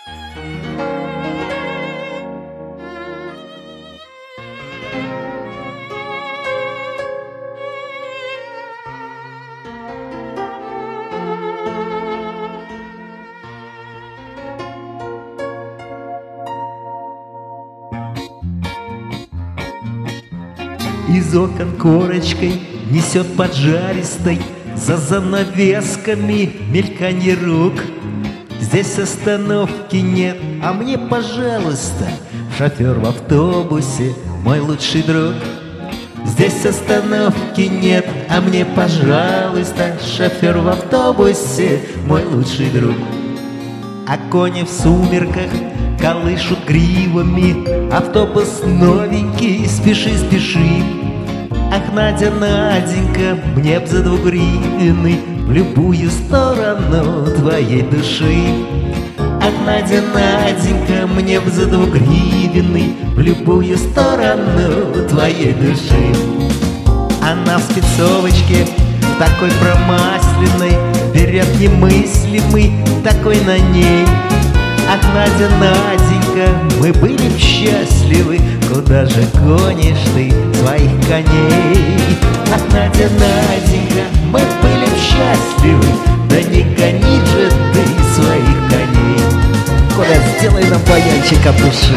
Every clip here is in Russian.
Из окон корочкой несет поджаристой, за занавесками мельканье рук. Здесь остановки нет, а мне, пожалуйста, шофер в автобусе, мой лучший друг. Здесь остановки нет, а мне, пожалуйста, шофер в автобусе, мой лучший друг. А кони в сумерках колышут гривами, автобус новенький, спеши, спеши. Ах, Надя, Наденька, мне б за 2 гривны в любую сторону твоей души. Ах, Надя, Наденька, мне б за 2 гривны в любую сторону твоей души. Она в спецовочке, такой промасленной, берет немыслимый такой на ней. Ах, Надя, Наденька, мы были б счастливы, куда же гонишь ты своих коней? Ах, Надя, Наденька, мы были б счастливы, да не гони же ты своих коней. Коля, сделай нам баянчик от души.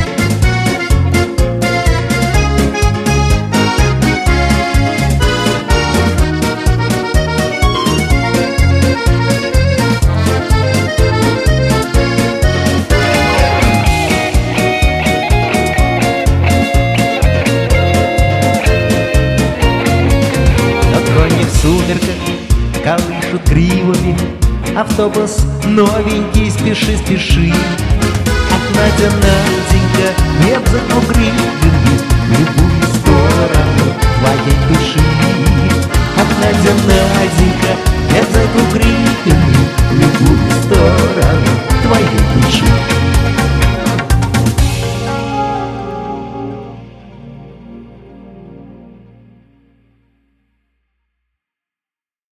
В сумерках колышут гривами, автобус новенький, спеши, спеши. Ах, Надя, Наденька, мне б за 2 гривны в любую сторону твоей души. Ах, Надя, Наденька,